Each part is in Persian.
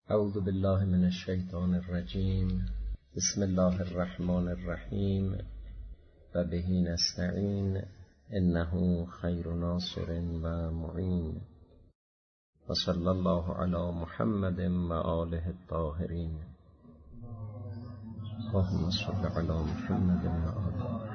اعوذ بالله من الشیطان الرجیم. بسم الله الرحمن الرحیم و به نستعین انه خیر ناصر و معین و صلی الله علی محمد و آله الطاهرین. اللهم صل علی محمد و آله.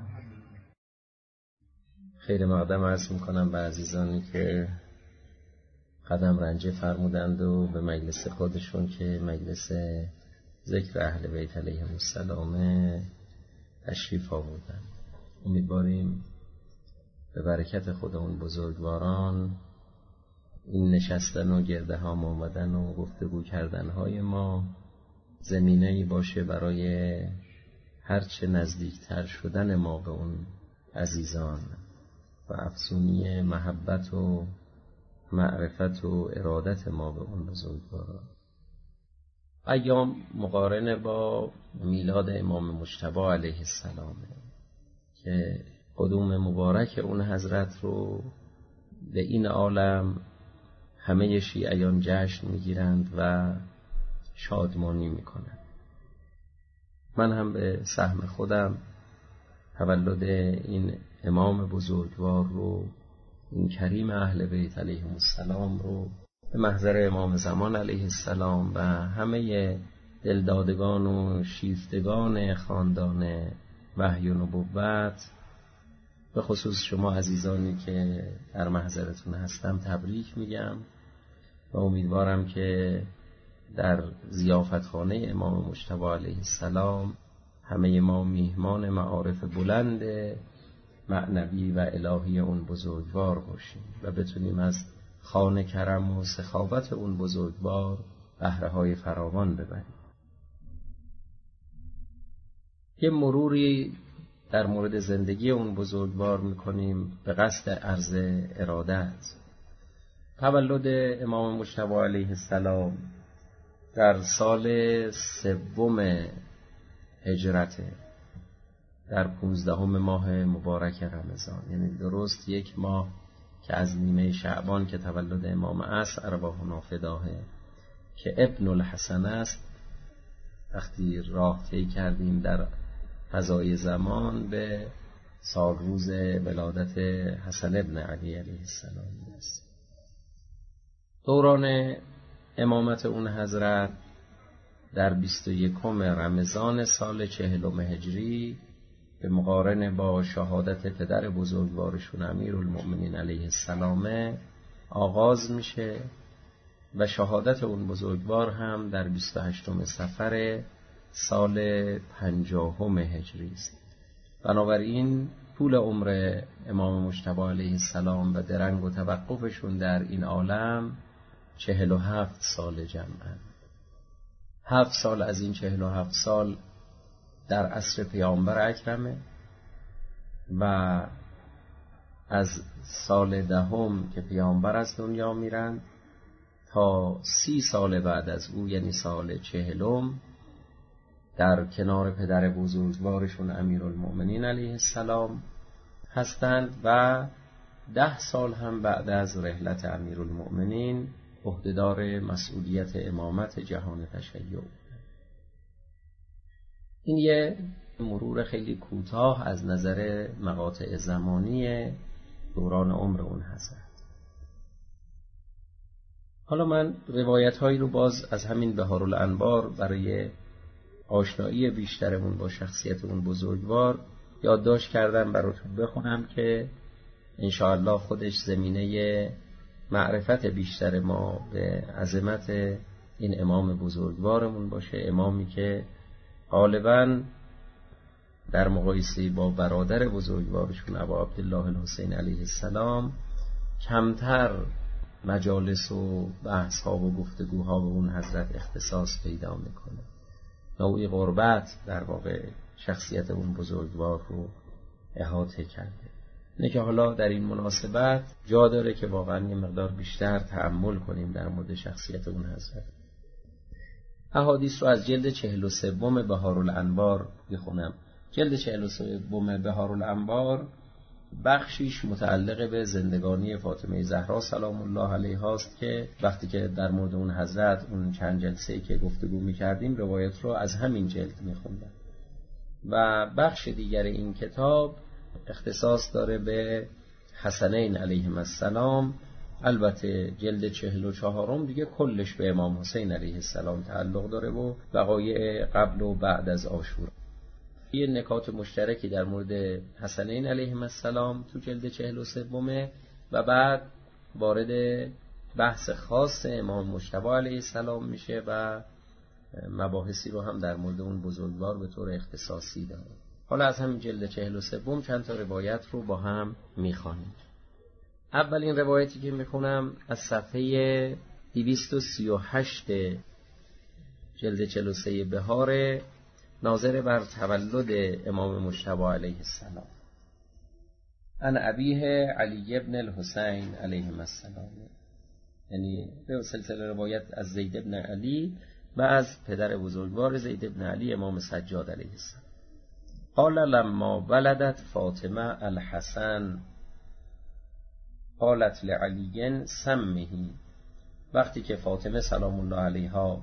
خیر مقدم عرض میکنم به عزیزانی که قدم رنجه فرمودند و به مجلس خودشون که مجلس ذکر اهل بیت علیهم السلام تشریف آوردند. امیدواریم به برکت خود اون بزرگواران این نشستن و گرده هم آمدن و گفتگو کردن های ما زمینه‌ای باشه برای هرچه نزدیکتر شدن ما به اون عزیزان و افزونی محبت و معرفت و ارادت ما به اون بزرگواران. ایام مقارنه با میلاد امام مجتبی علیه السلام که قدوم مبارک اون حضرت رو به این عالم همه شیعیان جشن میگیرند و شادمانی میکنند. من هم به سهم خودم تولد این امام بزرگوار رو، این کریم اهل بیت علیهم السلام رو به محضر امام زمان علیه السلام و همه دلدادگان و شیفتگان خاندان وحی و نبوت، به خصوص شما عزیزانی که در محضرتون هستم، تبریک میگم و امیدوارم که در ضیافتخانه امام مجتبی علیه السلام همه ما میهمان معارف بلند معنوی و الهی اون بزرگوار باشیم و بتونیم از خوان کرم و سخاوت اون بزرگوار بهره های فراوان ببریم. یه مروری در مورد زندگی اون بزرگوار میکنیم به قصد عرض ارادت. تولد امام مجتبی علیه السلام در سال 3 هجرته، در 15 ماه مبارک رمضان، یعنی درست 1 ماه که از نیمه شعبان که تولد امام است، ارواحنا فداه، که ابن الحسن است. وقتی راه طی کردیم در فضای زمان به سال روز ولادت حسن ابن علی علیه السلام است. دوران امامت اون حضرت در 21 رمضان سال 40 هجری به مقارنه با شهادت پدر بزرگوارشون امیرالمؤمنین علیه السلام آغاز میشه و شهادت اون بزرگوار هم در 28 صفر سال 50 هجری است. بنابراین طول عمر امام مجتبی علیه السلام و درنگ و توقفشون در این عالم 47 سال جمعاً. 7 سال از این 47 سال در عصر پیامبر اکرمه و از سال 10 که پیامبر از دنیا میرن تا 30 سال بعد از او، یعنی سال 40 در کنار پدر بزرگوارشون امیرالمؤمنین علیه السلام هستند و 10 سال هم بعد از رحلت امیرالمؤمنین عهدهدار مسئولیت امامت جهان تشیع. این یه مرور خیلی کوتاه از نظر مقاطع زمانی دوران عمر اون حضرت. حالا من روایت هایی رو باز از همین بهارالانوار برای آشنایی بیشترمون با شخصیت اون بزرگوار یادداشت کردم براتون بخونم که انشاءالله خودش زمینه معرفت بیشتر ما به عظمت این امام بزرگوارمون باشه. امامی که غالباً در مقایسه با برادر بزرگوارشون ابا عبدالله الحسین علیه السلام کمتر مجالس و بحث ها و گفتگوها به اون حضرت اختصاص پیدا میکنه. نوعی قربت در واقع شخصیت اون بزرگوار رو احاطه کرده. اینه که حالا در این مناسبت جا داره که واقعا یه مقدار بیشتر تأمل کنیم در مورد شخصیت اون حضرت. احادیث رو از جلد 43 بهارالانوار بخونم. جلد 43 بهارالانوار بخشیش متعلق به زندگانی فاطمه زهرا سلام الله علیها است که وقتی که در مورد اون حضرت اون چند جلسه‌ای که گفتگو می‌کردیم روایت رو از همین جلد می‌خوندم. و بخش دیگر این کتاب اختصاص داره به حسنین علیهم السلام. البته جلد 44 دیگه کلش به امام حسین علیه السلام تعلق داره و وقایع قبل و بعد از عاشورا. یه نکات مشترکی در مورد حسنین علیهم السلام تو جلد 43 و بعد وارد بحث خاص امام مجتبی علیه السلام میشه و مباحثی رو هم در مورد اون بزرگوار به طور اختصاصی داره. حالا از همین جلد 43 چند تا روایت رو با هم میخوانیم. اولین روایتی که میخونم از صفحه 238 جلد 43 بهار، ناظر بر تولد امام مجتبی علیه السلام. عن ابیه علی ابن الحسین علیهم السلام، یعنی به سلسله روایت از زید ابن علی و از پدر بزرگوار زید ابن علی امام سجاد علیه السلام. قال لما ولدت فاطمه الحسن قالت لعلی سمه. وقتی که فاطمه سلام الله علیها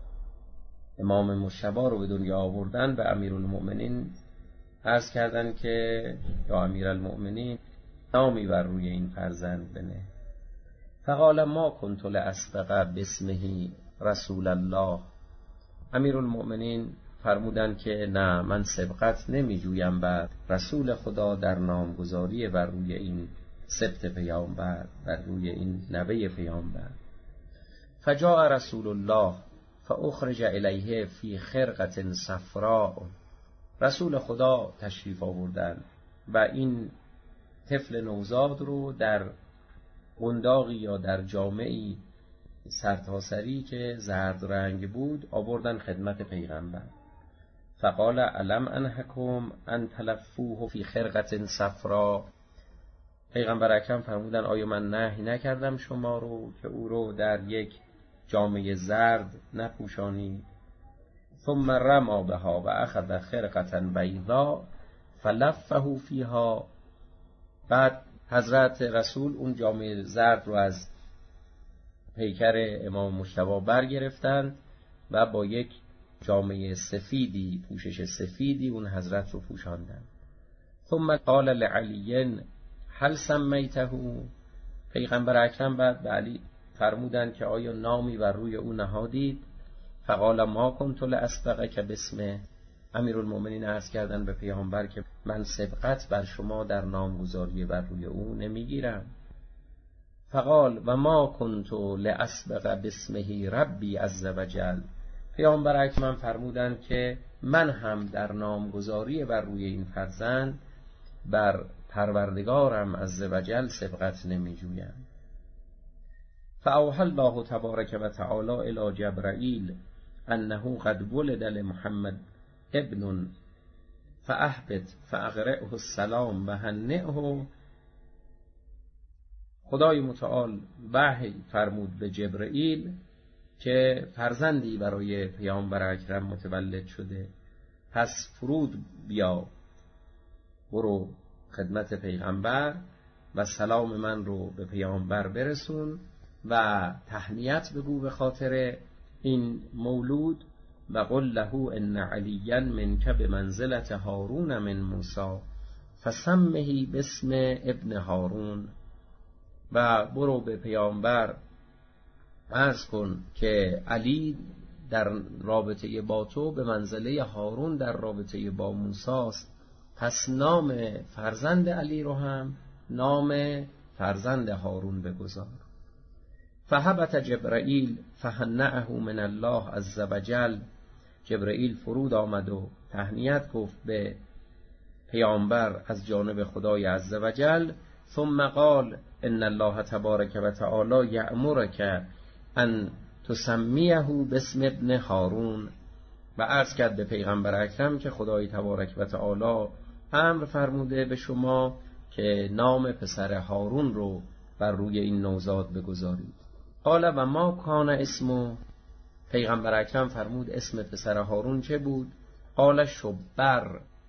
امام مجتبی رو به دنیا آوردن، به امیرالمؤمنین عرض کردن که یا امیرالمؤمنین نامی بر روی این فرزند بنه. فقال ما کنت لاسبق باسمه رسول الله. امیرالمؤمنین فرمودن که نه، من سبقت نمی جویم بر رسول خدا در نامگذاری بر روی این سبط پیامبر، بر روی این نوه پیامبر. فجاء رسول الله فاخرج الیه فی خرقة صفراء. رسول خدا تشریف آوردن و این طفل نوزاد رو در قنداقی یا در جامه‌ای سرتاسری که زرد رنگ بود آوردن خدمت پیغمبر. فقال الم انهکم ان تلفوه فی خرقة صفراء. پیغمبر اکرم فرمودن آیا من نهی نکردم شما رو که او رو در یک جامه زرد نپوشانی؟ ثم رما بها و اخذ خرقة بیضاء فلفه فیها. بعد حضرت رسول اون جامه زرد رو از پیکر امام مجتبی برگرفتن و با یک جامه سفیدی، پوشش سفیدی اون حضرت رو پوشاندن. ثم قال لعلی هل سمیته. پیغمبر اکرم بعد به علی فرمودن که آیا نامی بر روی او نهادید؟ فقال ما کنت لاسبقک باسمه. امیرالمؤمنین عرض کردن به پیامبر که من سبقت بر شما در نامگذاری بر روی او نمیگیرم. فقال و ما کنت لاسبق باسمه ربی عز وجل. پیامبر اکرم فرمودن که من هم در نامگذاری بر روی این فرزند بر پروردگارم عز وجل سبقت نمی جویم. فاوحى الله تبارک و تعالی الی جبرائیل انه قد ولد لمحمد ابن فاحبط فاقرئه السلام و هنئه. خدای متعال وحی فرمود به جبرائیل که فرزندی برای پیامبر اکرم متولد شده، پس فرود بیا، برو خدمت پیغمبر و سلام من رو به پیامبر برسون و تهنیت بگو به خاطر این مولود و قل له ان علیا منک بمنزلة هارون من موسی فسمه باسم ابن هارون. و برو به پیامبر عرض کن که علی در رابطه با تو به منزله هارون در رابطه با موسی است، پس نام فرزند علی رو هم نام فرزند هارون بگذار. فهبط جبرائیل فهنأه من الله عز وجل. جبرائیل فرود آمد و تهنیت گفت به پیامبر از جانب خدای عز وجل. ثم قال ان الله تبارک و تعالی یأمرک ان تسمیه باسم ابن هارون. و عرض کرد به پیغمبر اکرم که خدای تبارک و تعالی امر فرموده به شما که نام پسر هارون رو بر روی این نوزاد بگذارید. قال و ما کان اسمو. پیغمبر اکرم فرمود اسم پسر هارون چه بود؟ قال شبر.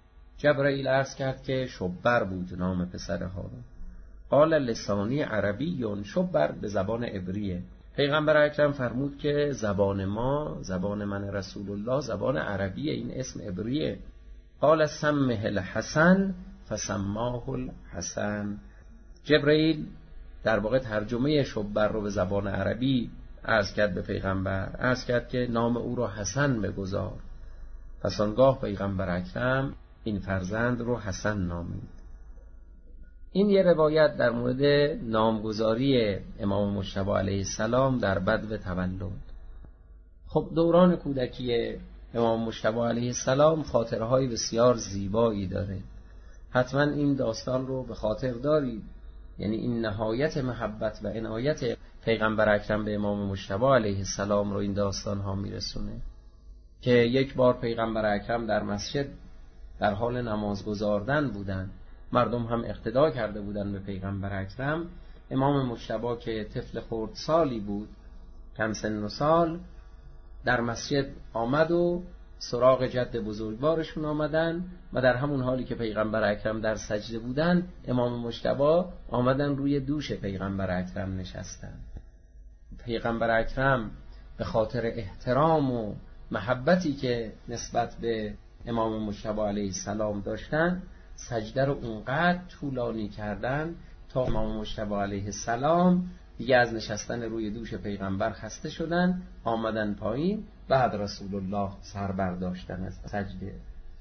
جبرائیل عرض کرد که شبر بود نام پسر هارون. قال لسانی عربی، شبر به زبان عبریه. پیغمبر اکرم فرمود که زبان ما، زبان من رسول الله، زبان عربیه، این اسم عبریه. قال سمه الحسن فسماه الحسن. جبرائیل در واقع ترجمه شبر رو به زبان عربی عرض کرد به پیغمبر، عرض کرد که نام او رو حسن بگذار. پس آنگاه پیغمبر اکرم این فرزند رو حسن نامید. این یه روایت در مورد نامگذاری امام مجتبی علیه السلام در بدو تولد. خب دوران کودکی امام مجتبی علیه السلام خاطرهای بسیار زیبایی داره. حتما این داستان رو به خاطر دارید، یعنی این نهایت محبت و عنایت پیغمبر اکرم به امام مجتبی علیه السلام رو این داستان ها میرسونه که یک بار پیغمبر اکرم در مسجد در حال نماز گزاردن بودن، مردم هم اقتدا کرده بودن به پیغمبر اکرم. امام مجتبی که طفل خردسالی بود، کم سن و سال، در مسجد آمد و سراغ جد بزرگوارشون آمدن و در همون حالی که پیغمبر اکرم در سجده بودن، امام مجتبی آمدن روی دوش پیغمبر اکرم نشستن. پیغمبر اکرم به خاطر احترام و محبتی که نسبت به امام مجتبی علیه السلام داشتن، سجده رو اونقدر طولانی کردن تا امام مجتبی علیه السلام دیگه از نشستن روی دوش پیغمبر خسته شدن، آمدن پایین. بعد رسول الله سر برداشتن از سجده.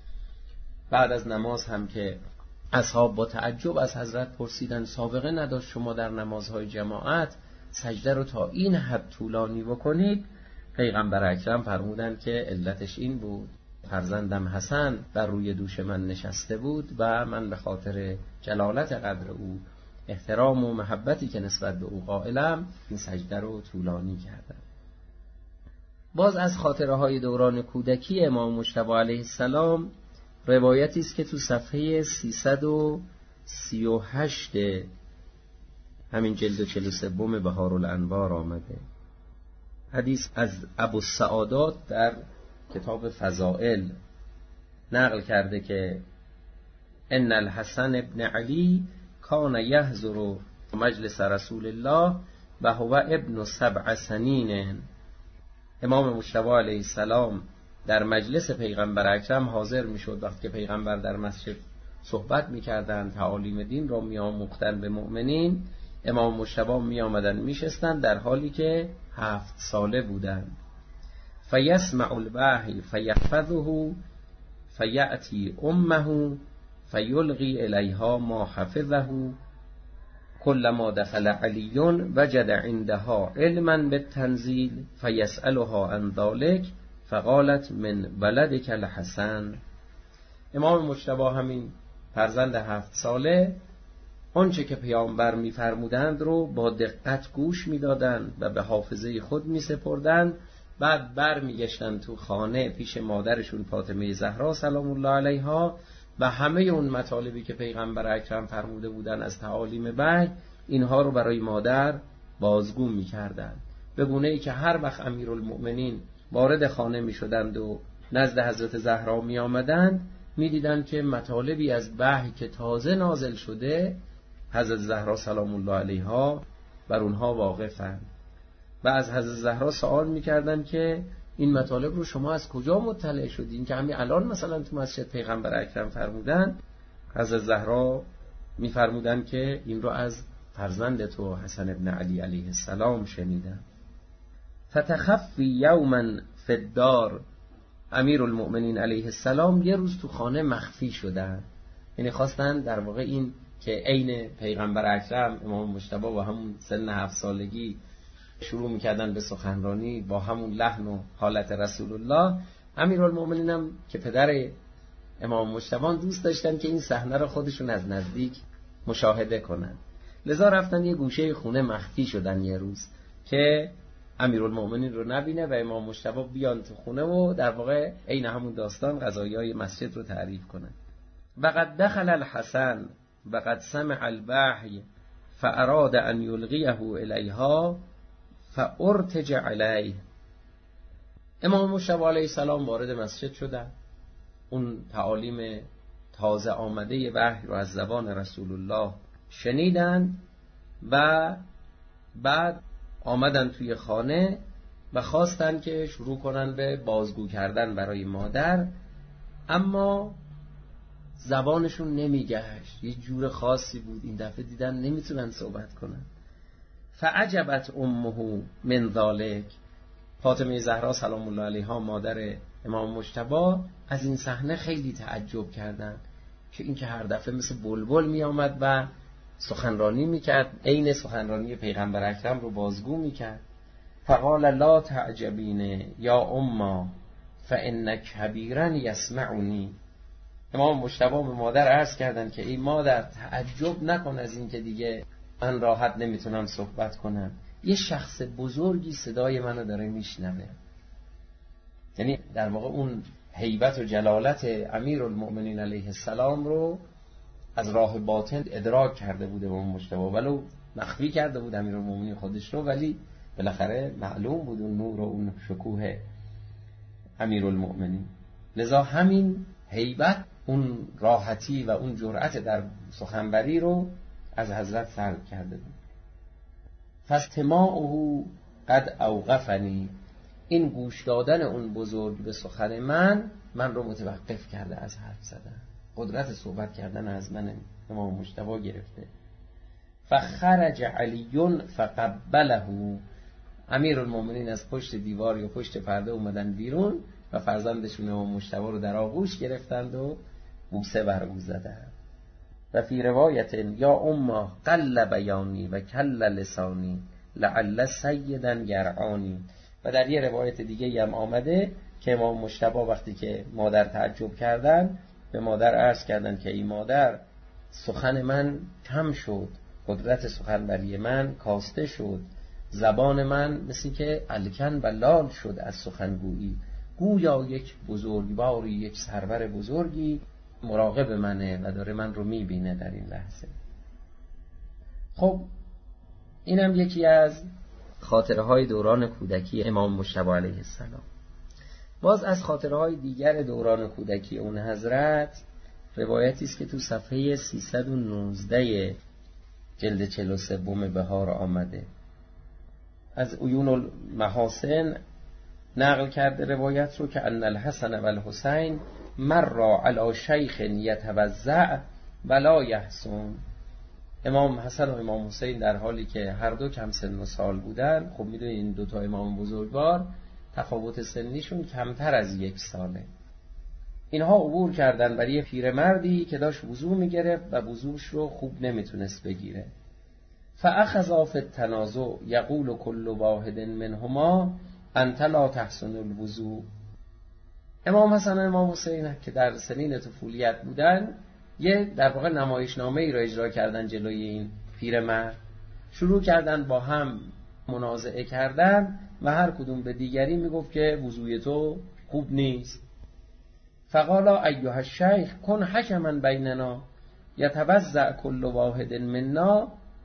بعد از نماز هم که اصحاب با تعجب از حضرت پرسیدن سابقه نداشت شما در نمازهای جماعت سجده رو تا این حد طولانی بکنید؟ پیغمبر اکرم فرمودند که علتش این بود: فرزندم حسن بر روی دوش من نشسته بود و من به خاطر جلالت قدر او، احترام و محبتی که نسبت به او قائلم، این سجده رو طولانی کردم. باز از خاطره های دوران کودکی امام مجتبی علیه السلام روایتی است که تو صفحه 338 همین جلد 43 بهارالانوار آمده. حدیث از ابوالسعادات در کتاب فضائل نقل کرده که ان الحسن ابن علی کان یحضر مجلس رسول الله و هو ابن 7 سنین. امام مجتبی علیه السلام در مجلس پیغمبر اکرم حاضر میشد وقتی که پیغمبر در مسجد صحبت میکردند، تعالیم دین را میآموختند به مؤمنین. امام مجتبی میآمدند میشستند در حالی که 7 ساله بودند. فیسمع الوحی فیحفظه فیأتی امه فیلقی الیها ما حفظه کلما دخل علی وجد عندها علما بالتنزیل فیسألها عن ذلك فقالت من ولدک الحسن. امام مجتبی همین فرزند 7 ساله آنچه که پیامبر می‌فرمودند رو با دقت گوش می‌دادند و به حافظه خود می‌سپردند. بعد برمیگشتند تو خانه پیش مادرشون فاطمه زهرا سلام الله علیها و همه اون مطالبی که پیغمبر اکرم فرموده بودن از تعالیم وحی، اینها رو برای مادر بازگو می‌کردند، به گونه‌ای که هر وقت امیرالمؤمنین وارد خانه می‌شدند و نزد حضرت زهرا می‌آمدند، می‌دیدند که مطالبی از وحی که تازه نازل شده حضرت زهرا سلام الله علیها بر اونها واقفند. و از حضرت زهرا سوال می‌کردند که این مطالب رو شما از کجا مطلع شدین که همین الان مثلا تو مسجد پیغمبر اکرم فرمودن؟ حضرت زهرا می‌فرمودند که این رو از فرزند تو حسن ابن علی علیه السلام شنیدم. فتخفی یوما فی الدار، امیرالمؤمنین علیه السلام یه روز تو خانه مخفی شدن، یعنی خواستن در واقع این که عین پیغمبر اکرم امام مجتبی با همون سن 7 سالگی شروع میکردن به سخنرانی با همون لحن و حالت رسول الله، امیرالمؤمنین هم که پدر امام مجتبی دوست داشتن که این صحنه رو خودشون از نزدیک مشاهده کنن. لذا رفتن یه گوشه خونه مخفی شدن یه روز که امیرالمؤمنین رو نبینه و امام مجتبی بیان تو خونه و در واقع عین همون داستان قضایای مسجد رو تعریف کنن. وقد دخل الحسن وقد سمع الوحی فاراد ان یلقیه الیها فارتجع علیه. امام مجتبی علیه السلام وارد مسجد شدن، اون تعالیم تازه آمده وحی رو از زبان رسول الله شنیدن و بعد آمدن توی خانه و خواستن که شروع کنن به بازگو کردن برای مادر، اما زبانشون نمیگشت، یه جور خاصی بود. این دفعه دیدن نمیتونن صحبت کنن. فعجبت امه من ذالک، فاطمه زهرا سلام الله علیها مادر امام مجتبی از این صحنه خیلی تعجب کردن که این که هر دفعه مثل بلبل می آمد و سخنرانی میکرد، عین سخنرانی پیغمبر اکرم رو بازگو میکرد. فقال لا تعجبین یا اما فان کبیرا یسمعنی. امام مجتبی به مادر عرض کردن که ای مادر تعجب نکن از این که دیگه من راحت نمیتونم صحبت کنم، یه شخص بزرگی صدای منو داره میشنوه. یعنی در واقع اون هیبت و جلالت امیرالمؤمنین علیه السلام رو از راه باطن ادراک کرده بود امام مجتبی، ولو مخفی کرده بود امیرالمؤمنین خودش رو، ولی بالاخره معلوم بود اون نور و اون شکوه امیرالمؤمنین. لذا همین هیبت، اون راحتی و اون جرأت در سخنوری رو از حضرت سلب کرده بود. فاستماعه قد اوقفنی، این گوش دادن اون بزرگ به سخن من رو متوقف کرده از حرف زدن، قدرت صحبت کردن از من امام مجتبی گرفته. فخرج علی فقبله، امیرالمومنین از پشت دیوار یا پشت پرده اومدن بیرون و فرزندشون امام مجتبی رو در آغوش گرفتند و بوسه بر او زدند. و فی روایت یا اما قل بیانی و کل لسانی لعل سیدا گرعانی. و در یه روایت دیگه هم آمده که امام مجتبی وقتی که مادر تعجب کردن به مادر عرض کردن که ای مادر سخن من کم شد، قدرت سخنوری من کاسته شد، زبان من مثل که الکن و لال شد از سخنگویی، گویا یک بزرگواری، یک سرور بزرگی مراقب منه و داره من رو میبینه در این لحظه. خب اینم یکی از خاطره های دوران کودکی امام مجتبی علیه السلام. باز از خاطره های دیگر دوران کودکی اون حضرت روایتی است که تو صفحه 319 جلد 43 بهار آمده. از عیون المحاسن نقل کرده روایت رو که ان الحسن و الحسین مر علی شیخ یتوضع ولا یحسن. امام حسن و امام حسین در حالی که هر دو کم سن و سال بودن، خب میدونید این دوتا امام بزرگوار تفاوت سنیشون کمتر از 1 ساله، اینها عبور کردن برای یه پیرمردی که داشت وضو میگرفت و وضوش رو خوب نمیتونست بگیره. فاخذا فی التنازع یقول کل واحد منهما انت لا تحسن الوضو. امام حسن و امام حسین که در سنین طفولیت بودن یه در واقع نمایشنامه ای را اجرا کردن جلوی این پیرمرد، شروع کردن با هم منازعه کردن و هر کدوم به دیگری میگفت که وضوی تو خوب نیست. فقالا ایها الشیخ کن حکما بیننا یتوضع کل واحد منا.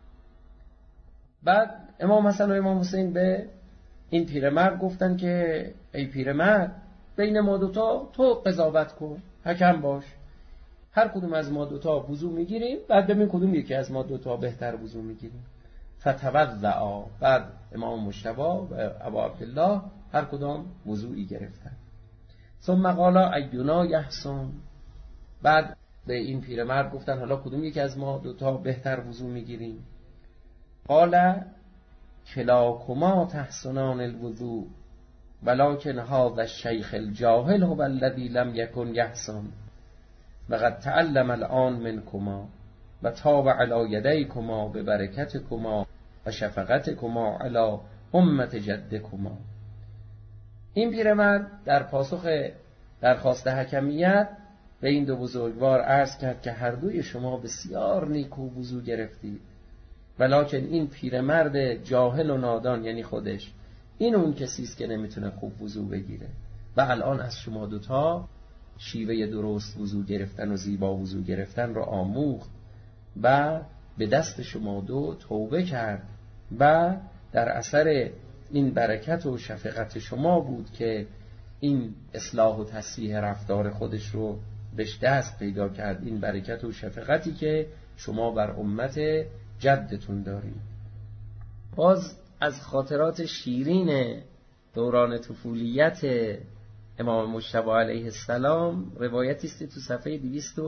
بعد امام حسن و امام حسین به این پیرمرد گفتن که ای پیرمرد بین ما دوتا تو قضاوت کن، حکم باش، هر کدوم از ما دوتا وضو میگیریم، بعد ببین کدوم یکی از ما دوتا بهتر وضو میگیریم. فتوضعا، بعد امام مجتبی و ابو عبدالله هر کدام وضوئی گرفتن. ثم قالا اینا یحسن، بعد به این پیرمرد گفتن حالا کدوم یکی از ما دوتا بهتر وضو میگیریم. قال کلاکما تحسنان الوضو ولکن هذا الشیخ الجاهل هو الذی لم یکن یحسن وقد تعلم الان منکما و تاب علی یدیکما ببرکتکما و شفقتکما علی امت جدکما. این پیرمرد در پاسخ درخواست حکمیت به این دو بزرگوار عرض کرد که هر دوی شما بسیار نیکو وضو گرفتید، ولکن این پیرمرد جاهل و نادان یعنی خودش، این اون کسی است که نمیتونه خوب وضو بگیره و الان از شما دوتا شیوه درست وضو گرفتن و زیبا وضو گرفتن رو آموخت و به دست شما دو توبه کرد و در اثر این برکت و شفقت شما بود که این اصلاح و تصحیح رفتار خودش رو بهش دست پیدا کرد، این برکت و شفقتی که شما بر امت جدتون دارید. باز از خاطرات شیرین دوران طفولیت امام مجتبی علیه السلام روایتی است تو صفحه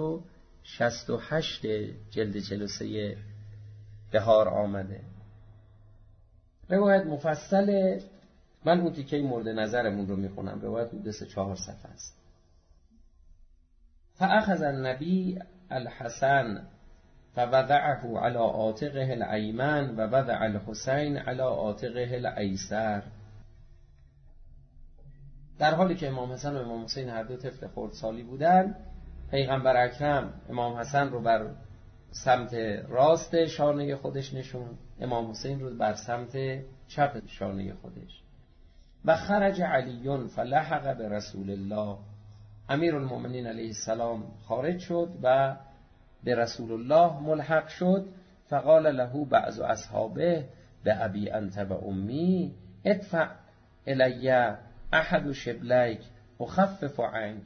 268 جلد 43 بهار آمده. روایت مفصله، من اون تیکه مورد نظرمون رو میخونم. روایت حدود 4 صفحه است. فاخذ النبی الحسن فوضعه على عاتقه الایمن و وضع الحسین على عاتقه الایسر. در حالی که امام حسن و امام حسین هر دو طفل خردسالی بودند، پیغمبر اکرم امام حسن رو بر سمت راست شانه خودش نشون، امام حسین رو بر سمت چپ شانه خودش. و خرج علی فلحق به رسول الله، امیر المؤمنین علیه السلام خارج شد و به رسول الله ملحق شد. فقال له بعض اصحابه به ابی انت و امی ادفع الی احد شبلیک اخفف عنک.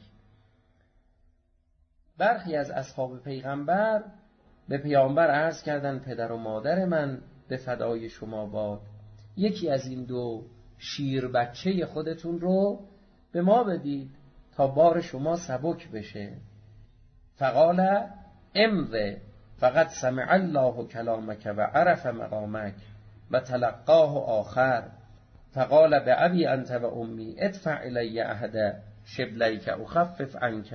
برخی از اصحاب پیغمبر به پیامبر عرض کردند پدر و مادر من به فدای شما باد، یکی از این دو شیر بچه خودتون رو به ما بدید تا بار شما سبک بشه. فقال امض فقد سمع الله کلامک و عرف مقامک و تلقاه آخر. فقال به ابی انت و امی ادفع الی احد شبلیک اخفف عنک.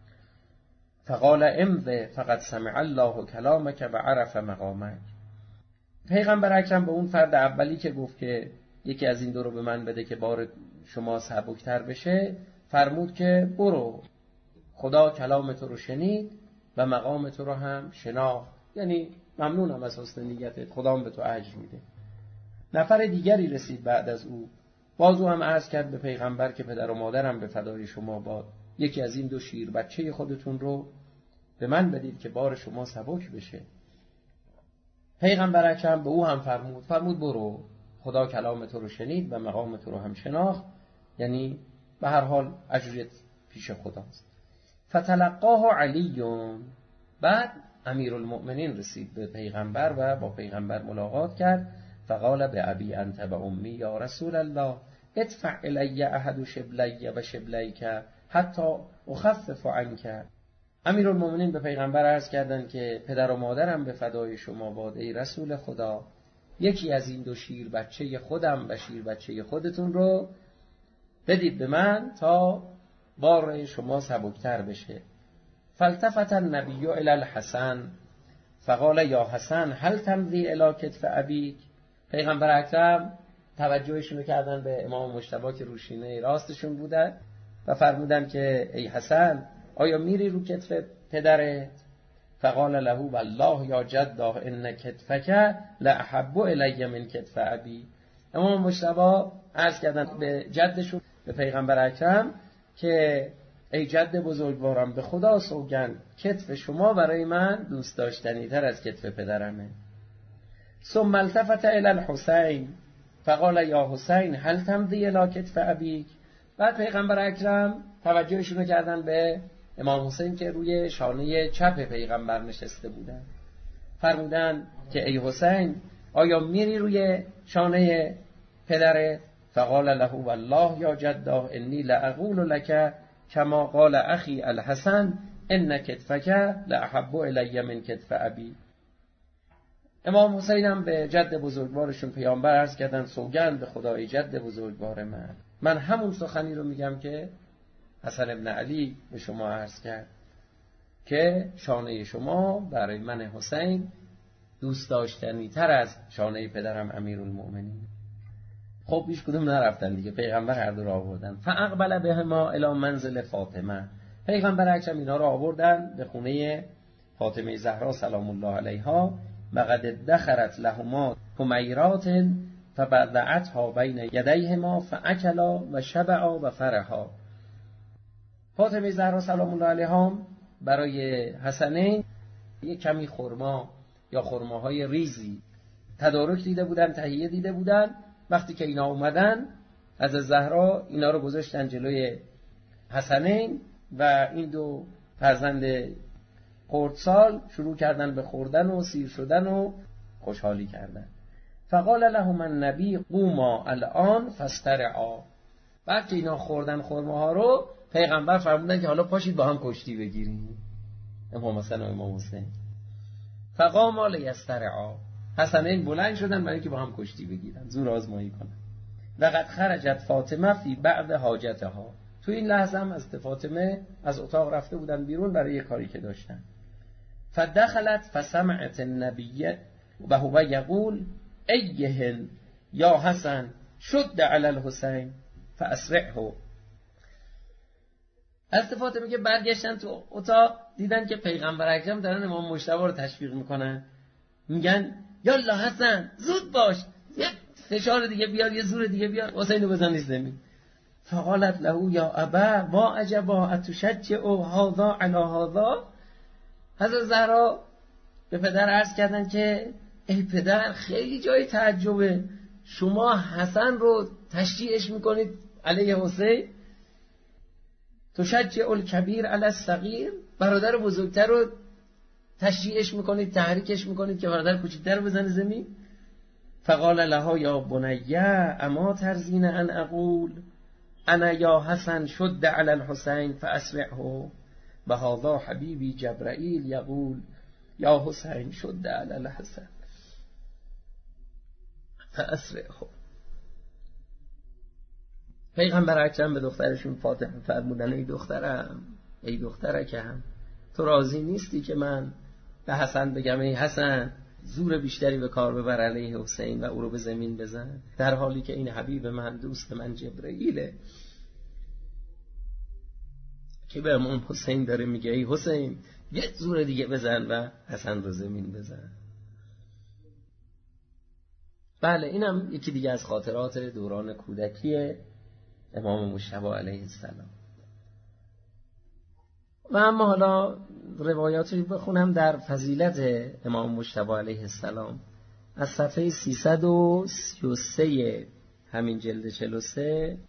فقال امض فقد سمع الله کلامک و عرف مقامک. پیغمبر اکرم به اون فرد اولی که گفت که یکی از این دو رو به من بده که بار شما سبکتر بشه فرمود که برو، خدا کلام تو رو شنید و مقام تو رو هم شناخت، یعنی ممنونم از حسن نیتت، خدا هم به تو اجر میده. نفر دیگری رسید بعد از او، باز او هم عرض کرد به پیغمبر که پدر و مادرم به فدای شما باد، یکی از این دو شیر بچه خودتون رو به من بدید که بار شما سبک بشه. پیغمبر اکرم به او هم فرمود برو، خدا کلام تو رو شنید و مقام تو رو هم شناخت، یعنی به هر حال اجرت پیش خداست. فتلقاه علی. بعد امیرالمؤمنین رسید به پیغمبر و با پیغمبر ملاقات کرد. فقال به ابی انت و امی یا رسول الله ادفع الی احد شبلی و شبلیک حتی اخفف عنک. امیرالمؤمنین به پیغمبر عرض کردند که پدر و مادرم به فدای شما باد، ای رسول خدا، یکی از این دو شیر بچه خودم و شیر بچه خودتون رو بدید به من تا بار شما سبکتر بشه. فالتفت النبی الی الحسن فقال یا حسن هل تمضی الی کتف ابیک. پیغمبر اکرم توجهشون رو کردن به امام مجتبی که روشینه راستشون بودن و فرمودن که ای حسن آیا میری رو کتف پدرت؟ فقال له والله یا جده ان کتفک لاحب الی من کتف ابی. امام مجتبی عرض کردن به جدشون به پیغمبر اکرم که ای جد بزرگوارم، به خدا سوگند کتف شما برای من دوست داشتنی تر از کتف پدرمه. ثم التفت الی الحسین فقال یا حسین هل تمضی الی کتف ابیک. بعد پیغمبر اکرم توجهشون رو کردن به امام حسین که روی شانه چپ پیغمبر نشسته بودن. فرمودن که ای حسین آیا میری روی شانه پدرت؟ فقال له والله یا جده انی لاقول لك کما قال اخی الحسن ان کتفک لاحب الی من کتف ابی. امام حسین هم به جد بزرگوارشون پیامبر عرض کردن سوگند به خدای جد بزرگوار من همون سخنی رو میگم که حسن ابن علی به شما عرض کرد که شانه شما برای من حسین دوست داشتنی تر از شانه پدرم امیرالمؤمنین. خب هیچ کدوم نرفتن دیگه، پیغمبر هر دو را آوردن. فاقبل بهما الی منزل فاطمه. پیغمبر اکرم اینا را آوردن به خونه فاطمه زهرا سلام الله علیها و قد ادخرت لهما حمیرات فبضعتها بین یدیهما فاکلا و شبعا و فرحا. فاطمه زهرا سلام الله علیها برای حسنین یک کمی خرما یا خرماهای ریزی تدارک دیده بودن، تهیه دیده بودن. وقتی که اینا اومدن از زهرا اینا رو گذاشتن جلوی حسنین و این دو فرزند خردسال شروع کردن به خوردن و سیر شدن و خوشحالی کردن. فقال لهم النبی قوما الان فاسترعا. بعد که اینا خوردن خرماها رو، پیغمبر فرمودن که حالا پاشید با هم کشتی بگیریم. امام حسن و امام حسین. فقاما لیسترعا. حسنین بلند شدن برای اینکه با هم کشتی بگیرن، زور آزمایی کنن. وقد خرجت فاطمه فی بعد حاجتها. تو این لحظه هم از فاطمه از اتاق رفته بودن بیرون برای یه کاری که داشتن. فدخلت فسمعت النبی و هو یقول ایهن یا حسن شد علی الحسین فاسرعه. از فاطمه که برگشتن تو اتاق دیدن که پیغمبر اکرم دارن امام مجتبی رو تشویق میکنن، میگن یالا حسن زود باش، یه فشار دیگه بیار، یه زور دیگه بیار، حسین رو بزنید زمین. فقالت له یا ابا ما عجبا اتشجع هذا علی هذا. حضرت زهرا به پدر عرض کردن که ای پدر خیلی جای تعجبه، شما حسن رو تشجیعش میکنید علیه حسین؟ تشجع الکبیر علی الصغیر، برادر بزرگتر رو تشجیعش میکنید، تحریکش میکنید که برادر کوچیکتر رو بزنه زمین. فقال لها یا بنیه اما ترزین ان اقول انا یا حسن شد علی الحسین فاسرعه و هذا حبیبی جبرائیل یقول یا حسین شد علی الحسن فاسرعه. پیغمبر اکرم به دخترشون فاطمه فرمودن ای دخترم، ای دخترکم، تو راضی نیستی که من به حسن بگم ای حسن زور بیشتری به کار ببر علیه حسین و او رو به زمین بزن، در حالی که این حبیب من، دوست من جبرئیله که به امام حسین داره میگه ای حسین یه زور دیگه بزن و حسن رو زمین بزن. بله اینم یکی دیگه از خاطرات دوران کودکی امام مجتبی علیه السلام. و اما حالا روایاتی بخونم در فضیلت امام مجتبی علیه السلام از صفحه 333 همین جلد 43.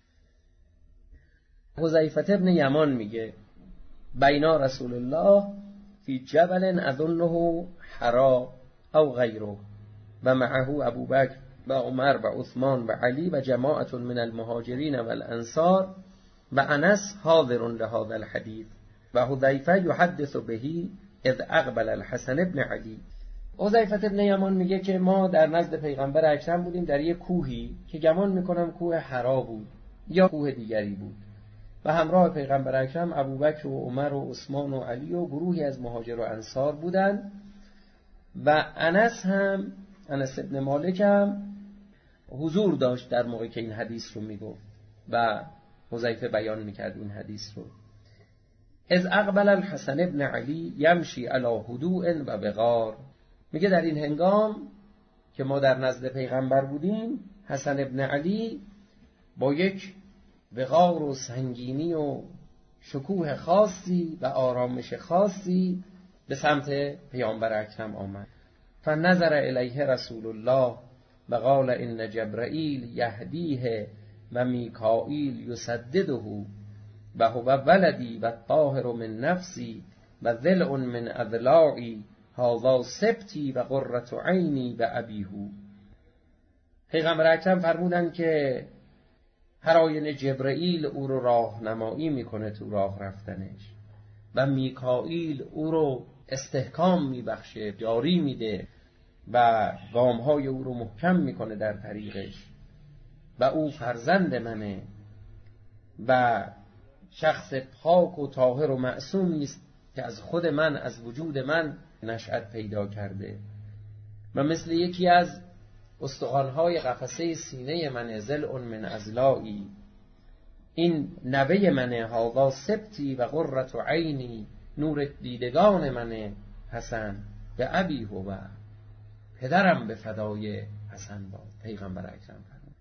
حذیفه ابن یمان میگه بینا رسول الله فی جبل اظنه حرا او غیره و معه ابوبکر و عمر و عثمان و علی و جماعت من المهاجرین و الانصار و انس حاضر لهذا الحدیث و حذیفه یحدث بهی اذ اقبل الحسن ابن علی. حذیفه ابن یمان میگه که ما در نزد پیغمبر اکرم بودیم در یک کوهی که گمان میکنم کوه حرا بود یا کوه دیگری بود و همراه پیغمبر اکرم ابوبکر و عمر و عثمان و علی و گروهی از مهاجر و انصار بودند و انس ابن مالک هم حضور داشت در موقع که این حدیث رو میگفت و حذیفه بیان میکرد این حدیث رو. از اقبل الحسن ابن علی یمشی علی هدوء و بغار. میگه در این هنگام که ما در نزد پیغمبر بودیم، حسن ابن علی با یک وقار و سنگینی و شکوه خاصی و آرامش خاصی به سمت پیامبر اکرم آمد. فنظر الیه رسول الله و قال ان جبرائیل یهدیه و میکائیل یسدده و هو ولدی و طاهر من نفسی و ذلع من اذلاعی هذا سبتی و قرة عینی و ابیه. پیغمبر اکرم فرمودن که هر آینه جبرائیل او رو راهنمایی میکنه تو راه رفتنش و میکائیل او رو استحکام میبخشه، جاری میده و گامهای او رو محکم میکنه در طریقش و او فرزند منه و شخص پاک و طاهر و معصومی است که از خود من، از وجود من نشأت پیدا کرده و مثل یکی از استخوان‌های قفسه سینه من، ضلع من اضلاعی، این نوه منه، هذا سبتی و قرة عینی، نور دیدگان منه حسن، به ابی هو، پدرم به فدای حسن باد. پیغمبر اکرم فرمود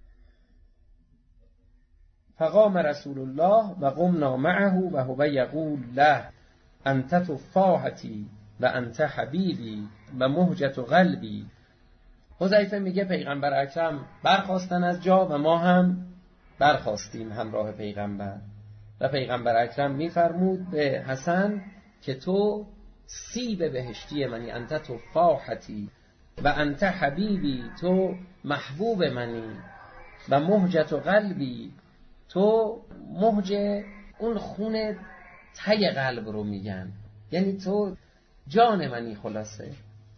فقام رسول الله و قمنا معه و هو یقول له انت تفاحتی و انت حبیبی و مهجت قلبی. حذیفه میگه پیغمبر اکرم برخاستن از جا و ما هم برخاستیم همراه پیغمبر و پیغمبر اکرم میفرمود به حسن که تو سیب بهشتی منی، انت تفاحتی و انت حبیبی، تو محبوب منی، و مهجت و قلبی، تو مهج اون خون ته قلب رو میگن، یعنی تو جان منی خلاصه.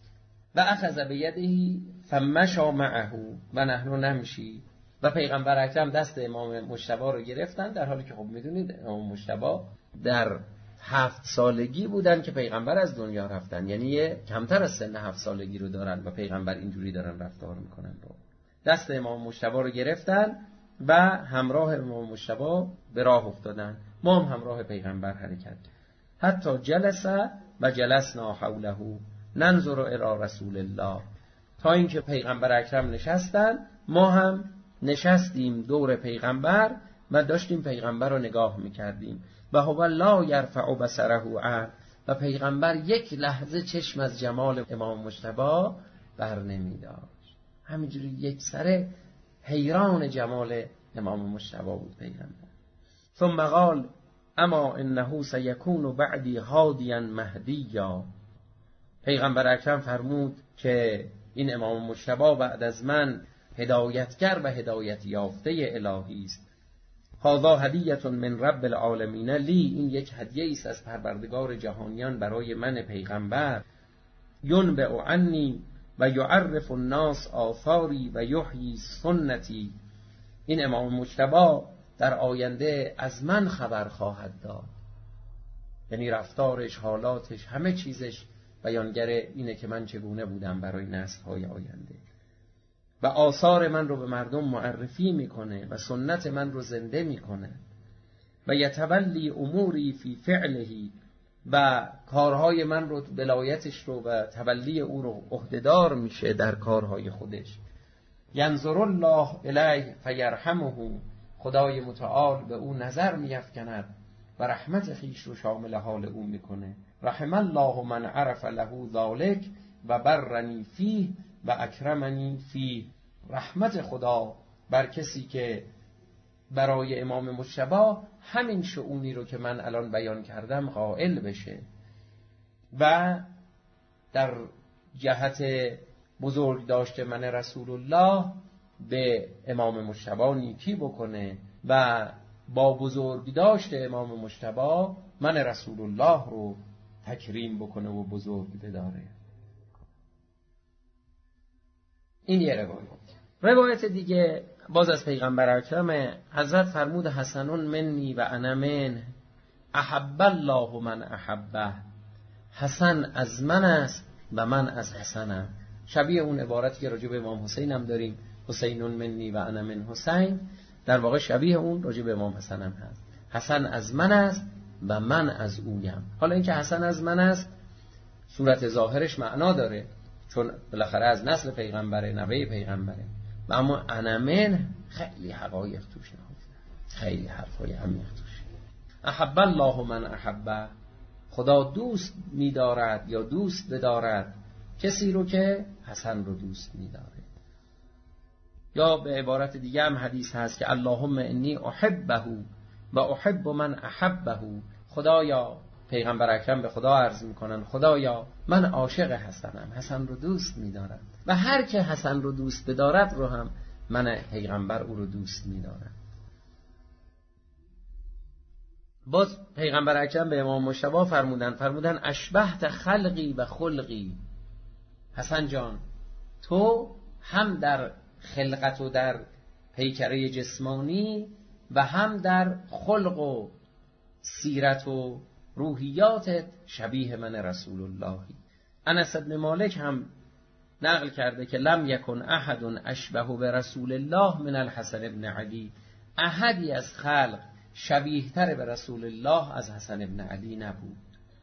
و اخذ بیدهی فمشا معه و نحن نمشی، و پیغمبر اکرم دست امام مجتبی رو گرفتن، در حالی که خب میدونید امام مجتبی در 7 سالگی بودن که پیغمبر از دنیا رفتن، یعنی کمتر از سن 7 سالگی رو دارن و پیغمبر اینجوری دارن رفتار میکنن. رو دست امام مجتبی رو گرفتن و همراه امام مجتبی به راه افتادن. ما هم همراه پیغمبر حرکت، حتی جلس و جلسنا حوله ننظر الی رسول الله، تا اینکه پیغمبر اکرم نشستن ما هم نشستیم دور پیغمبر و داشتیم پیغمبر رو نگاه میکردیم. و هو لا یرفع بصره عنه، و پیغمبر یک لحظه چشم از جمال امام مجتبی بر نمیداشت، همینجوری یک سره حیران جمال امام مجتبی بود پیغمبر. ثم قال اما انه سیکون بعدی هادیا مهدیا، پیغمبر اکرم فرمود که این امام مجتبی بعد از من هدایتگر و هدایت یافته الهی است. هذا هدیه من رب العالمین لی، این یک هدیه است از پروردگار جهانیان برای من پیغمبر. ینبئ عنی و یعرف الناس آثاری و یحیی سنتی، این امام مجتبی در آینده از من خبر خواهد داد، یعنی رفتارش، حالاتش، همه چیزش بیانگر اینه که من چگونه بودم برای نسل‌های آینده، و آثار من رو به مردم معرفی میکنه و سنت من رو زنده میکنه. و یتولی اموری فی فعله، و کارهای من رو، ولایتش رو و تولی او رو عهدهدار میشه در کارهای خودش. ینظر الله الیه فیرحمه، خدای متعال به او نظر میفکند و رحمت خیش رو شامل حال او میکنه. رحم الله من عرف له ذلک و برنی فیه و اکرمنی فیه، رحمت خدا بر کسی که برای امام مجتبی همین شؤونی رو که من الان بیان کردم قائل بشه و در جهت بزرگ داشته من رسول الله به امام مجتبی نیکی بکنه و با بزرگ داشته امام مجتبی من رسول الله رو تکریم بکنه و بزرگ بداره. این یه روایت دیگه باز از پیغمبر اکرم، حضرت فرمود حسنون منی و انا منه، احب الله من احبه، حسن از من است و من از حسنم. شبیه اون عبارتی که راجع به امام حسین هم داریم، حسینون منی و انا من حسین، در واقع شبیه اون راجع به امام حسن هم هست. حسن از من است و من از اویم. حالا اینکه حسن از من است صورت ظاهرش معنا داره، چون بالاخره از نسل پیغمبره، نوه پیغمبره، و اما انا من خیلی حقایق توش نهفته، خیلی حرفای عمیق توش. احب الله من احبه، خدا دوست می‌دارد یا دوست بدارد کسی رو که حسن رو دوست می‌داره. یا به عبارت دیگه هم حدیث هست که اللهم انی احبه و احب من احبه، خدایا، پیغمبر اکرم به خدا عرض میکنن خدایا من عاشق حسنم، حسن رو دوست می‌دارم و هر که حسن رو دوست بدارد رو هم من پیغمبر او رو دوست می‌دارم. باز پیغمبر اکرم به امام مجتبی فرمودن اشبهت خلقی و خلقی، حسن جان تو هم در خلقت و در پیکره جسمانی و هم در خلق و سیرت و روحیاتت شبیه من رسول اللهی. انس بن مالک هم نقل کرده که لم یکن احد اشبه به رسول الله من الحسن ابن علی، احدی از خلق شبیه تر به رسول الله از حسن ابن علی نبود.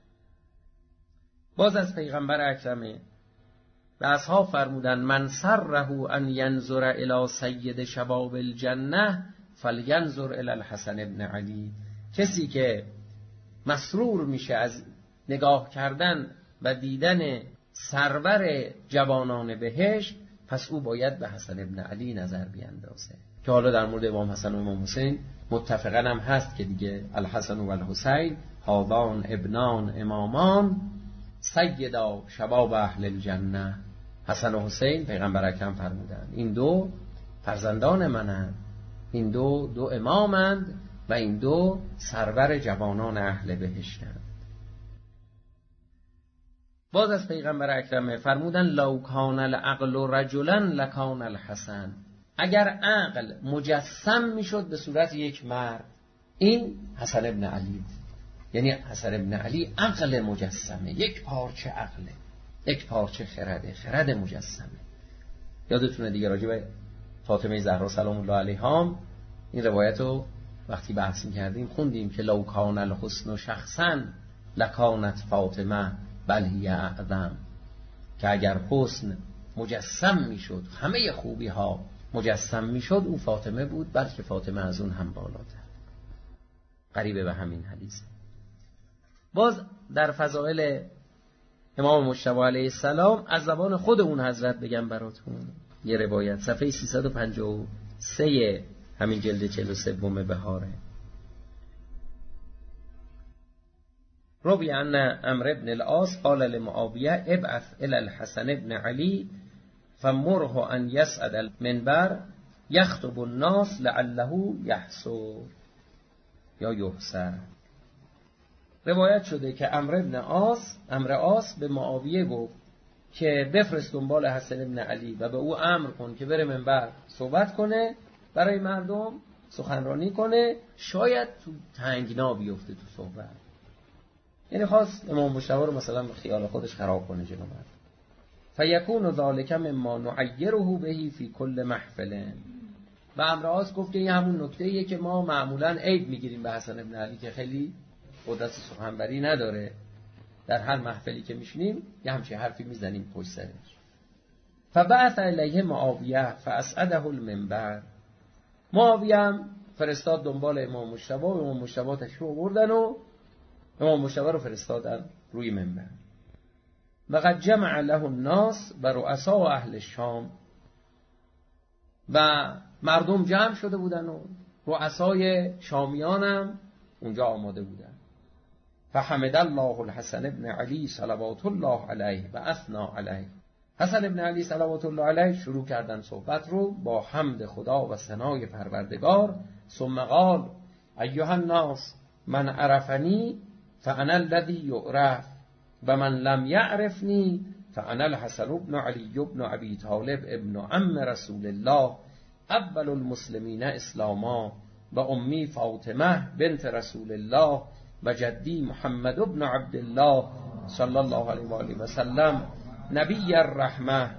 باز از پیغمبر اکرمه و اصحاب فرمودن من سره ان ینظر الی سید شباب الجنه فلینظر الی الحسن ابن علی، کسی که مسرور میشه از نگاه کردن و دیدن سرور جوانان بهشت، پس او باید به حسن ابن علی نظر بیندازه. که حالا در مورد امام حسن و امام حسین متفقا هم هست که دیگه الحسن و الحسین هاذان ابنان امامان سیدا شباب اهل الجنه. حسن و حسین پیغمبر اکرم فرمودند این دو فرزندان منند، این دو امامند و این دو سرور جوانان اهل بهشتند. باز از پیغمبر اکرم فرمودن لو کان العقل رجلا لکان الحسن. اگر عقل مجسم میشد به صورت یک مرد، این حسن ابن علی، یعنی حسن ابن علی عقل مجسمه، یک پارچه عقله، یک پارچه خرد مجسمه. یادتونه دیگه راجع به فاطمه زهرا سلام الله علیها این روایت رو وقتی بحث می‌کردیم خوندیم که لو کان الحسن شخصا لکانت فاطمه بل هی اعظم، که اگر حسن مجسم میشد، همه خوبی ها مجسم میشد، او فاطمه بود، بلکه فاطمه از اون هم بالاتر. قریبه به همین حدیث. باز در فضائل امام مجتبی علیه السلام از زبان خود اون حضرت بگم براتون یه روایت، صفحه 353 همین جلد 43 بهاره. روی ان عمرو بن العاص قال لمعاویه ابعث الى الحسن بن علی فمره ان يسعد المنبر يخطب الناس لعله يحسر یا یحسر. روایت شده که عمرو عاص به معاویه گفت که بفرست دنبال حسن ابن علی و به او امر کن که بره منبر صحبت کنه، برای مردم سخنرانی کنه، شاید تو تنگنا بیفته تو صحبت. یعنی خواست امام مجتبی رو مثلا خیال خودش خراب کنه جلو مردم. فیکون ذالک مما نعیره به فی کل محفل. و عمرو عاص گفت که این همون نکته‌ایه که ما معمولا عیب میگیریم به حسن ابن علی که خیلی قدرت سخنوری نداره، در هر محفلی که میشینیم یه همچین حرفی میزنیم پشت سرش. فبعث الیه معاویه فاسعده المنبر. معاویه هم فرستاد دنبال امام مجتبی تشریف آوردن و امام مجتبی رو فرستادن روی منبر. وقد جمع له الناس و رؤساء اهل شام. و مردم جمع شده بودن و رؤسای شامیان هم اونجا آماده بودن. فحمد الله الحسن ابن علی صلوات الله علیه و اثنا علیه. حسن ابن علی صلوات الله علیه شروع کردن صحبت رو با حمد خدا و ثنای پروردگار. ثم قال ایها الناس من عرفنی فانا الذی یعرف و من لم یعرفنی فانا الحسن بن علی بن ابی طالب ابن عم رسول الله اول المسلمین اسلاما و امی فاطمه بنت رسول الله و جدی محمد بن عبدالله صلی الله علیه و آله و سلم نبی الرحمه.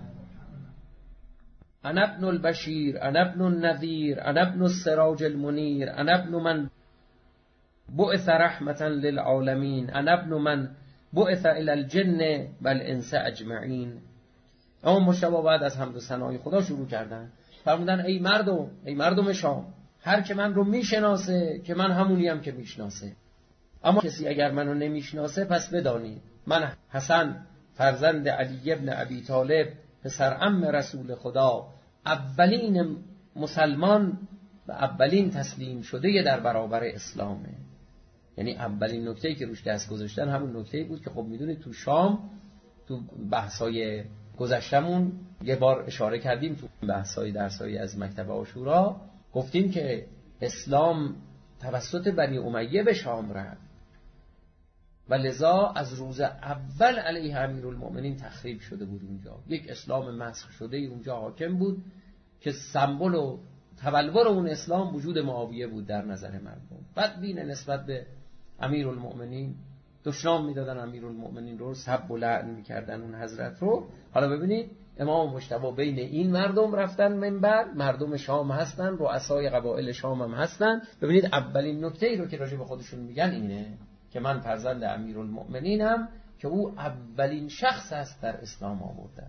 انا ابن البشیر انا ابن النذیر انا ابن السراج المنیر انا ابن من بعث رحمة للعالمین انا ابن من بعث الى الجن والانس اجمعین. اما مجتبی بعد از حمد و ثنای خدا شروع کردن، فرمودن ای مردم شام، هر که من رو میشناسه که من همونیم که میشناسه، اما کسی اگر منو نمیشناسه پس بدانید من حسن فرزند علی ابن ابی طالب پسر عم رسول خدا، اولین مسلمان و اولین تسلیم شده در برابر اسلامه. یعنی اولین نکته‌ای که روش دست گذاشتن همون نکته‌ای بود که خب میدونید تو شام، تو بحث‌های گذشتمون یه بار اشاره کردیم، تو بحث‌های درس‌های از مکتب عاشورا گفتیم که اسلام توسط بنی امیه به شام رفت و لذا از روز اول علیه امیرالمؤمنین تخریب شده بود اونجا. یک اسلام مسخ شده اونجا حاکم بود که سمبل و تبلور اون اسلام وجود معاویه بود در نظر مردم. بدبین نسبت به امیرالمؤمنین، دشنام میدادن امیرالمؤمنین رو، سب و لعن میکردن اون حضرت رو. حالا ببینید امام مجتبی بین این مردم رفتن منبر، مردم شام هستن، رؤسای قبایل شام هم هستن. ببینید اولین نکته‌ای رو که راجع به خودشون میگن اینه که من فرزند امیرالمؤمنینم که او اولین شخص است در اسلام آورده.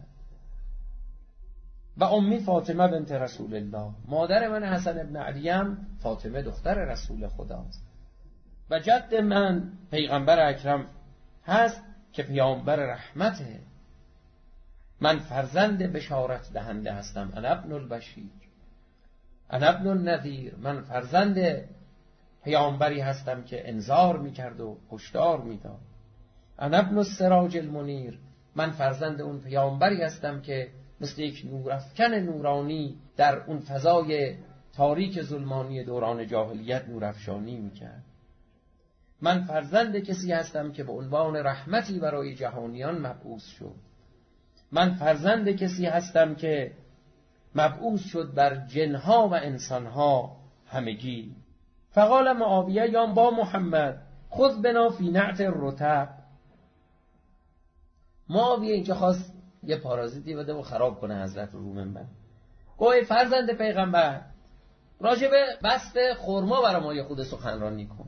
و امی فاطمه بنت رسول الله، مادر من حسن ابن علی هم فاطمه دختر رسول خداست. و جد من پیغمبر اکرم هست که پیامبر رحمته. من فرزند بشارت دهنده هستم، انا ابن البشیر انا ابن النذیر، من فرزند پیامبری هستم که انذار میکرد و هشدار میداد. انا ابن السراج المنیر، من فرزند اون پیامبری هستم که مثل یک نورافکن نورانی در اون فضای تاریک ظلمانی دوران جاهلیت نورافشانی میکرد. من فرزند کسی هستم که به عنوان رحمتی برای جهانیان مبعوث شد. من فرزند کسی هستم که مبعوث شد بر جنها و انسانها همگی. فقال معاویه یا با محمد خذ بنا فی نعت الرطب. معاویه اینجا خواست یه پارازیتی بده و خراب کنه حضرت رو منبر. گوی فرزند پیغمبر راجب بست خرما برای ما یه خود سخنرانی کن.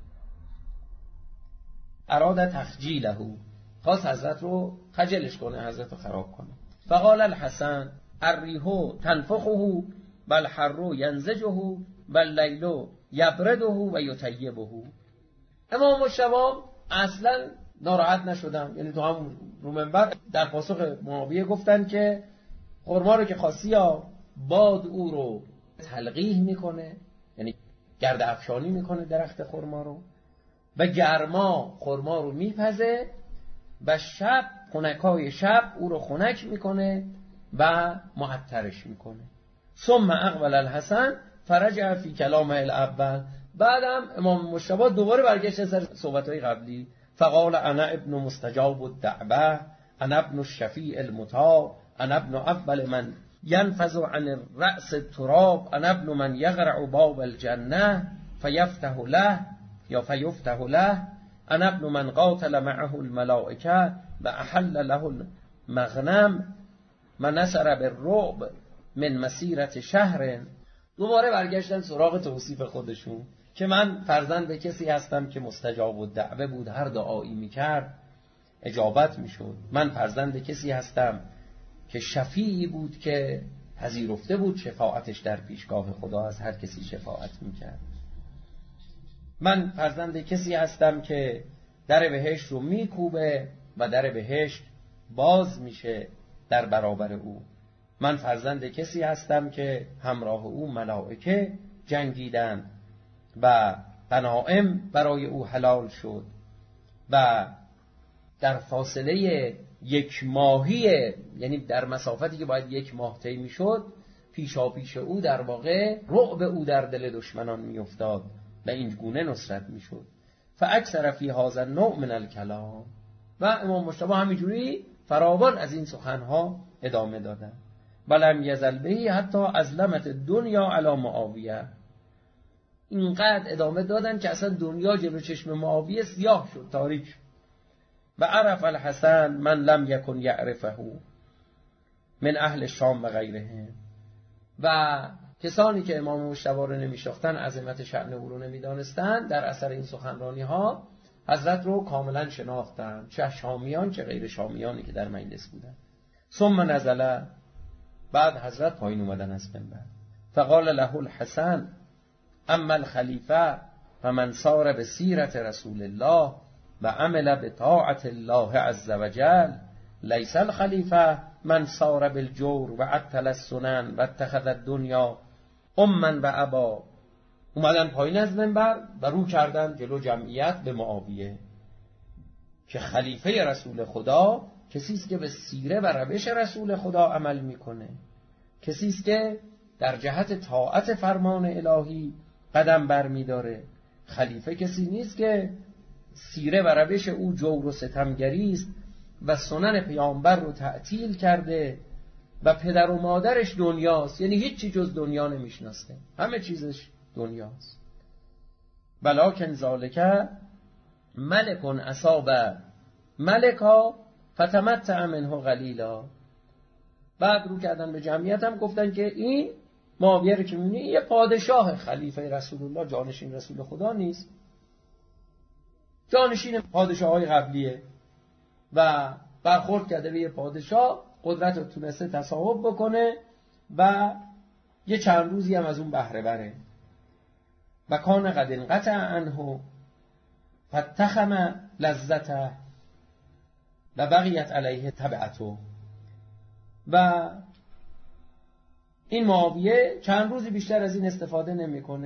اراد تخجیله، خواست حضرت رو خجلش کنه، حضرت رو خراب کنه. فقال الحسن الریح تنفخه بل حر ینزجه بل لیل یبرده و یطیبه. امام مجتبی اصلا ناراحت نشدن، یعنی تو هم رو منبر در پاسخ معاویه گفتن که خرما رو که خاصی باد او رو تلقیح میکنه، یعنی گرد افشانی میکنه درخت خرما رو، و گرما خرما رو میپزه و شب خنکای شب او رو خنک میکنه و معطرش میکنه. ثم اقبل الحسن فرجع فی کلام الاول. بعدم امام مجتبی دوباره برگشت سر صحبت‌های قبلی. فقال انا ابن مستجاب الدعوه انا ابن الشفیع المطاع انا ابن اول من ينفذ عن الرأس التراب انا ابن من يغرع باب الجنه فيفتح له یا فیفتح له انا ابن من قاتل معه الملائکه و احل له المغنم و نصر بالرعب من مسیرت شهر. دوباره برگشتن سراغ توصیف خودشون که من فرزند به کسی هستم که مستجاب الدعوه بود، هر دعایی میکرد اجابت میشد. من فرزند کسی هستم که شفیعی بود که پذیرفته بود شفاعتش در پیشگاه خدا از هر کسی شفاعت میکرد. من فرزند کسی هستم که در بهشت رو میکوبه و در بهشت باز میشه در برابر او. من فرزند کسی هستم که همراه او ملائکه جنگیدند و غنایم برای او حلال شد و در فاصله 1 ماهی، یعنی در مسافتی که باید 1 ماه طی میشد، پیشا پیش او در واقع رعب او در دل دشمنان میافتاد و این گونه نصرت میشد. فاکثر فی هذا النوع من الکلام. و امام مجتبی همینجوری فراوان از این سخنها ادامه دادن. ولم یزل به حتی ازلمت دنیا علی معاویه. اینقدر ادامه دادن که اصلا دنیا جلو چشم معاویه سیاه شد، تاریک شد. و عرف الحسن من لم یکن یعرفه من اهل شام و غیرهم. و کسانی که امام مجتبی رو نمیشناختن، عظمت شأن او رو نمیدانستند، در اثر این سخنرانی ها حضرت رو کاملا شناختند، چه شامیان چه غیر شامیانی که در مجلس بودند. ثم نزل، بعد حضرت پایین اومدن از منبر. فقال له الحسن اما الخلیفه فمن سار بسیرت رسول الله و عمل بطاعت الله عز وجل لیس الخلیفه من سار بالجور و عطل السنن و اتخذ الدنیا امن و ابا. اومدن پایین از منبر و رو کردن جلو جمعیت به معاویه که خلیفه رسول خدا کسی است که به سیره و روش رسول خدا عمل میکنه، کسی است که در جهت طاعت فرمان الهی قدم برمیداره. خلیفه کسی نیست که سیره و روش او جور و ستمگری است و سنن پیامبر رو تعطیل کرده و پدر و مادرش دنیاست، یعنی هیچی جز دنیا نمیشناسه، همه چیزش دنیاست. ولکن ذالک ملک اصاب ملکا فتمتع منه قلیلا. بعد رو کردن به جمعیت هم گفتن که این معاویه رو که می‌بینی یه پادشاه، خلیفه رسول الله، جانشین رسول خدا نیست، جانشین پادشاه‌های قبلیه و برخورد کرده به یه پادشاه، قدرت رو تونسته تصاحب بکنه و یه چند روزی هم از اون بهره بره. و کان قد انقطع عنه فتخم لذته و بقیت علیه تبعته. و این معاویه چند روزی بیشتر از این استفاده نمیکنه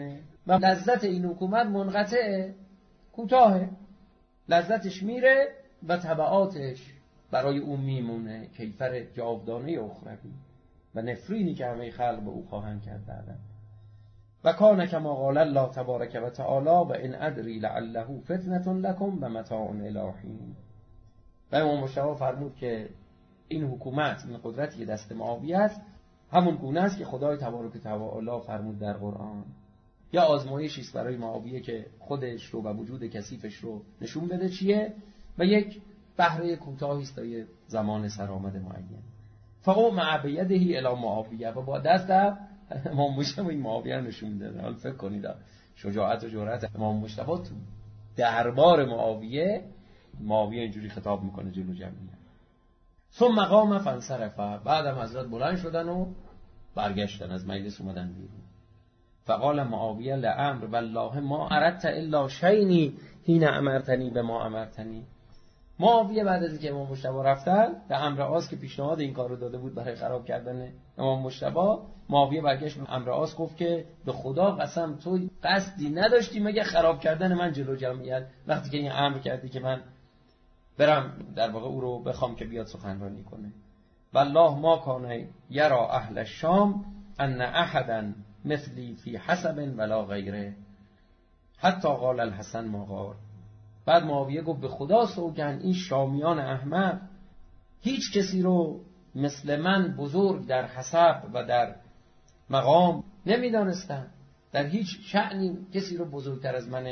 و لذت این حکومت منقطعه، کوتاهه، لذتش میره و تبعاتش برای اون میمونه، کیفر جاودانه اخروی و نفرینی که همه خلق به او خواهند کرد بعدا. و کان کما قال الله تبارک و تعالی و ان ادری لعله فتنه لکم و متاع الی حین. و امام مجتبی فرمود که این حکومت، این قدرتی که دست معاویه است، همون گونه است که خدای تبارک و تعالی فرمود در قرآن، یا آزمایشی است برای معاویه که خودش رو و وجود کثیفش رو نشون بده چیه، و یک بهره کوتاهی است تا یه زمان سرآمد معین. فقو مع بیده الی معاویه، و با دست امام مجتبی این معاویه رو نشون داده. حالا فکر کنید شجاعت و جرأت امام مجتبی تو دربار معاویه اینجوری خطاب میکنه جلو جمعیت. ثم قام فانصرف، بعدم حضرت بلند شدن و برگشتن، از مجلس اومدن بیرون. فقال معاویه لعمر والله ما اردت الا شینی حین امرتنی به ما امرتنی. معاویه بعد از اینکه امام مجتبی رفتن، به عمرو عاص که پیشنهاد این کارو داده بود برای خراب کردن امام مجتبی، معاویه برگشت به عمرو عاص گفت که به خدا قسم تو قصدی نداشتی مگه خراب کردن من جلو جمعیت، وقتی که این امر کردی که من برم در واقع او رو بخوام که بیاد سخنرانی کنه. والله ما کان یرا اهل الشام ان احدا مثلی فی حسب ولا غیره حتی قال الحسن ما قال. بعد معاویه گفت به خدا سوگند این شامیان احمق هیچ کسی رو مثل من بزرگ در حسب و در مقام نمیدانستن، در هیچ شأنی کسی رو بزرگتر از من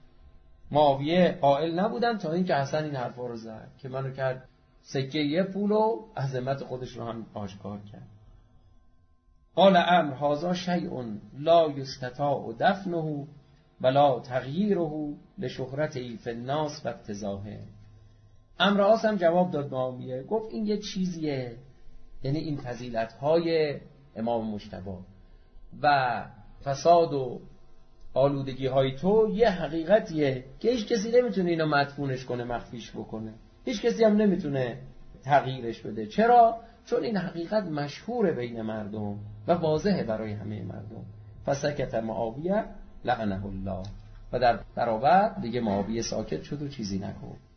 معاویه قائل نبودن، تا اینکه حسن این حرفا رو زد که منو کرد سکه یه پول و عظمت خودش رو هم آشکار کرد. قال عمرو هذا شیء لا یستطاع دفنه ولا تغییره لشهرته فی الناس و ابتذاهه. عمرو عاص هم جواب داد معاویه، گفت این یه چیزیه، یعنی این فضیلت‌های امام مجتبی و فساد و آلودگی های تو یه حقیقتیه که هیچ کسی نمیتونه اینو مدفونش کنه، مخفیش بکنه، هیچ کسی هم نمیتونه تغییرش بده. چرا؟ چون این حقیقت مشهوره بین مردم و واضحه برای همه مردم. فسکت معاویه لعنه الله، و در برابر دیگه معاویه ساکت شد و چیزی نگفت.